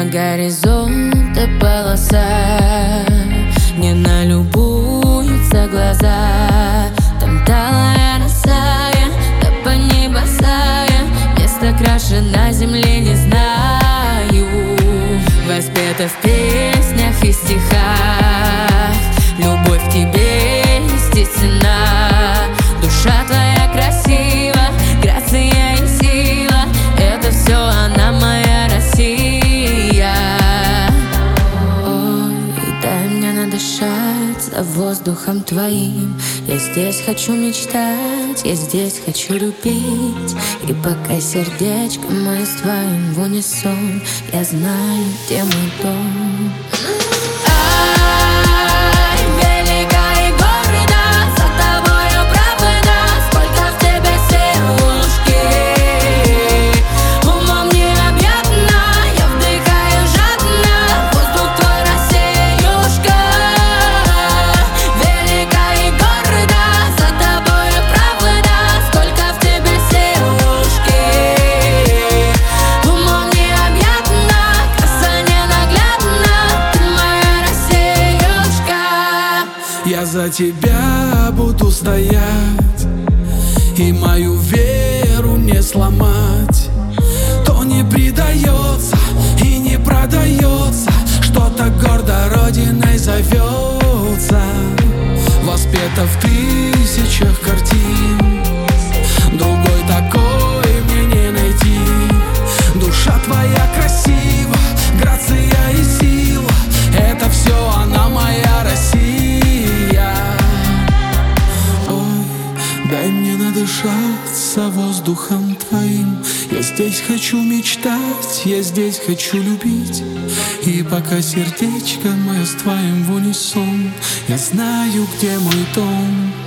Мимо горизонта полоса, не налюбуются глаза. Там талая росая, да по небу босая. Место краше на земле не знаю. Воспето в песнях и стихах. Любовь в тебе есть цена. Душа твоя красива, грация и сила. Это все она, моя Россия. Ой, дай мне надышать за воздухом твоим. Я здесь хочу мечтать, я здесь хочу любить. И пока сердечко мое с твоим в унисон, я знаю, где мой дом. Я за тебя буду стоять и мою веру не сломать. То не предается и не продается, что-то гордо родиной зовется. Воспето в тысячах картин, другой такой мне не найти. Душа твоя красива, грация и сила. Это все она, моя Россия. Дай мне надышаться воздухом твоим. Я здесь хочу мечтать, я здесь хочу любить. И пока сердечко мое с твоим в унисон, я знаю, где мой дом.